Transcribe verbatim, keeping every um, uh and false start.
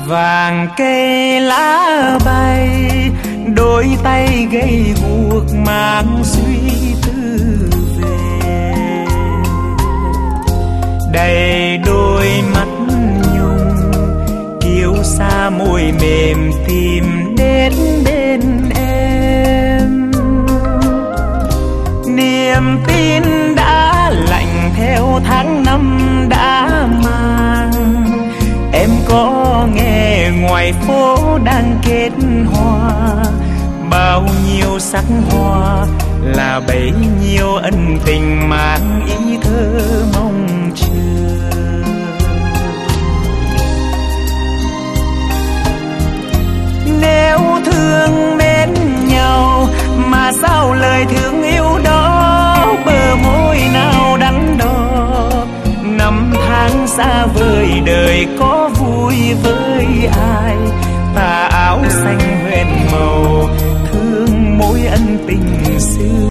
Vàng cây lá bay, đôi tay gầy guộc mang suy tư về. Đầy đôi mắt nhung, kiêu xa môi mềm tìm đến bên em. Niềm tin đã lạnh theo tháng năm đã mang. Em có nghe ngoài phố đang kết hoa, bao nhiêu sắc hoa là bấy nhiêu ân tình mang ý thơ mong chờ. Nếu thương mến nhau mà sao lời thương yêu đó bờ môi nào đắn đo. Năm tháng xa vời đời có vui với ai, tà áo xanh huyền màu thương mối ân tình xưa.